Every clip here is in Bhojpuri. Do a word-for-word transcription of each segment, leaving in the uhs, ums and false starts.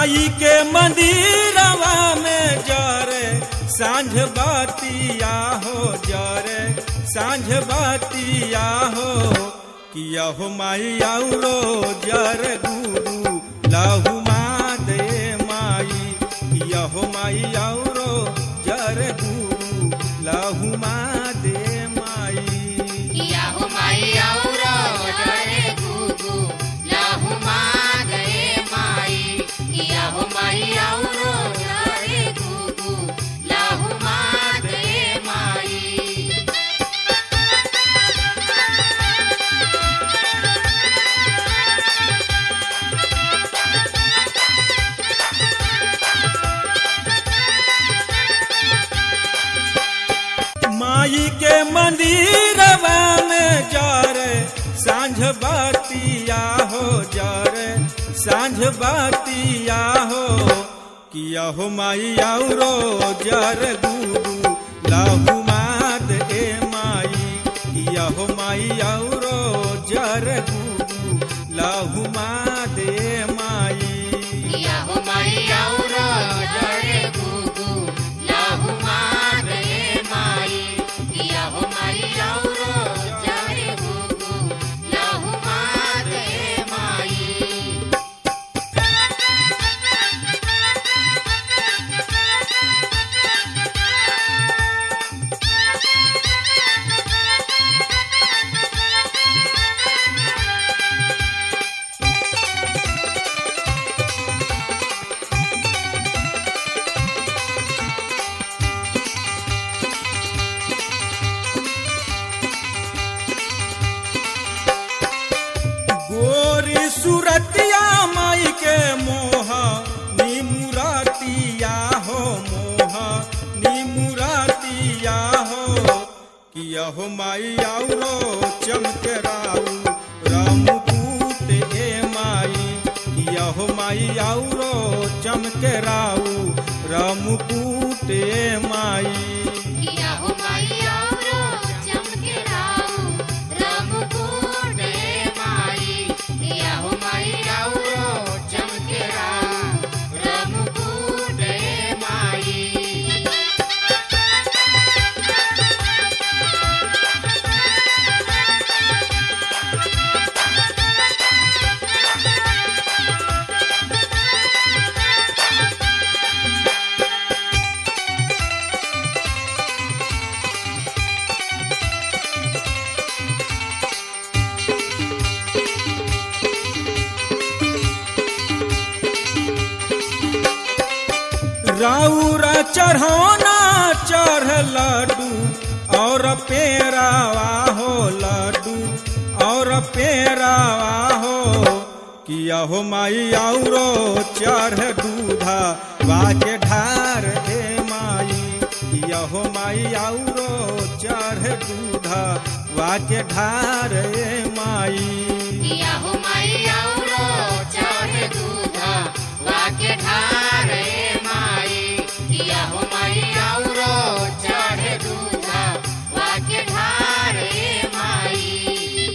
माई के मंदिरवा में जरे सांझ बातिया हो जरे सांझ बातिया हो किया हो माई औरो जर गुरु लहु दे माई किया हो माई औरो जर गुरु लहु दे माई किया हो माई औरो जर गुरु लहु दे माई किया हो माई औरो जर गुरु लहु दे माई माई के मंदिरवा में जरे सांझ बातिया हो जरे सांझ बातिया हो किया हो माई औरो जर गुरु लहु दे माई किया हो माई औरो जर गुरु लहु दे माई किया हो माई औरो जर गुरु लहु दे माई किया हो माई औरो जर गुरु लहु दे माई गोरी सुरतिया माई के मोह निमुरातिया हो मोह निमुरातिया हो किया हो माई औरो चमकराऊ रामकूट ए माई किया हो माई औरो चमकराऊ रामकूट ए माई किया हो माई औरो चमकराऊ रामकूट ए माई किया हो माई औरो चमकराऊ रामकूट ए माई राउरा चढ़ौना चढ़ लड्डू और पेरावा हो लड्डू और पेरावा हो किया हो माई औरो चढ़ दूधा बाके ढार दे माई किया हो माई औरो चढ़ दूधा बाके ढार ए माई किया हो माई औरो चढ़ दूधा वाके ढार ए माई किया हो माई औरो चढ़ दूधा वाके ढार ए माई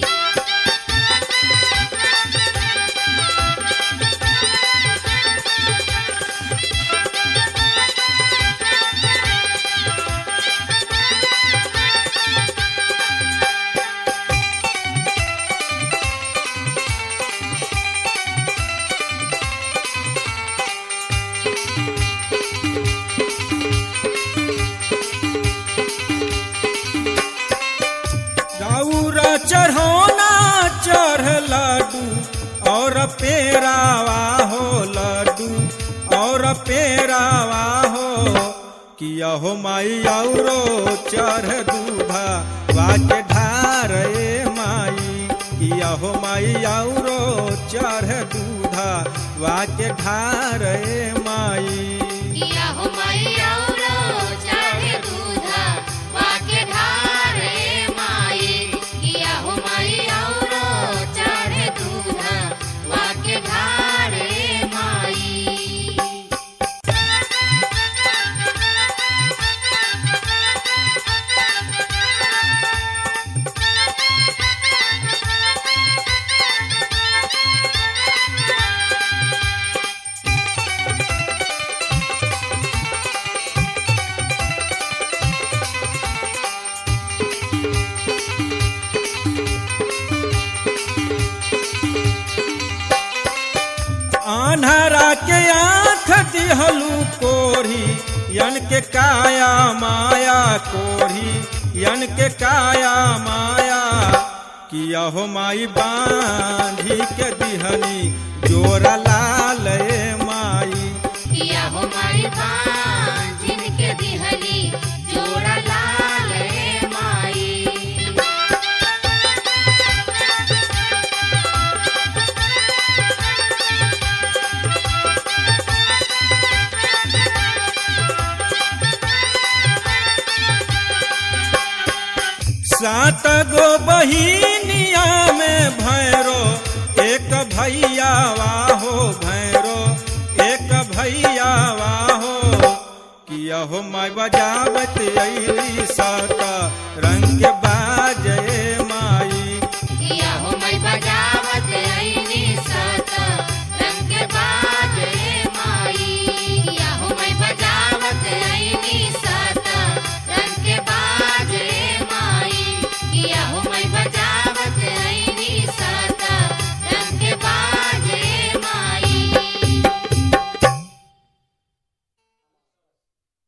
राउरा चढ़ौना चढ़ लड्डू और पेरावा हो लड्डू और पेरावा हो किया हो माई औरो चढ़ दूधा वाके ढार ए माई किया हो माई औरो चढ़ दूधा वाके ढार ए माई किया हो माई औरो चढ़ दूधा वाके ढार ए माई किया हो माई औरो चढ़ दूधा वाके ढार ए माई अन्हरा के आँख दिहलू कोढ़ी यन के काया माया कोढ़ी यन के काया माया किया हो माई बांधी के दिहनी जोरा लाल ए माई किया हो माई बांध जिनके दिहली जोड़ा लाल ए माई सात गो बहिनिया में भैरो एक भैया वाहो भैरो एक भैया वाहो किया हो माई बजावत अली साता